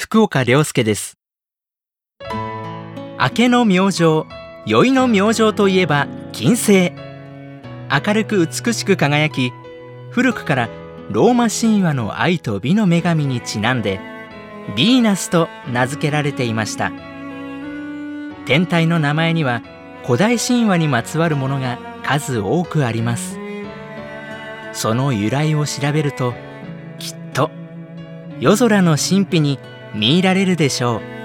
福岡亮介です。明けの明星、宵の明星といえば金星。明るく美しく輝き、古くからローマ神話の愛と美の女神にちなんでヴィーナスと名付けられていました。天体の名前には古代神話にまつわるものが数多くあります。その由来を調べると、きっと夜空の神秘に見入られるでしょう。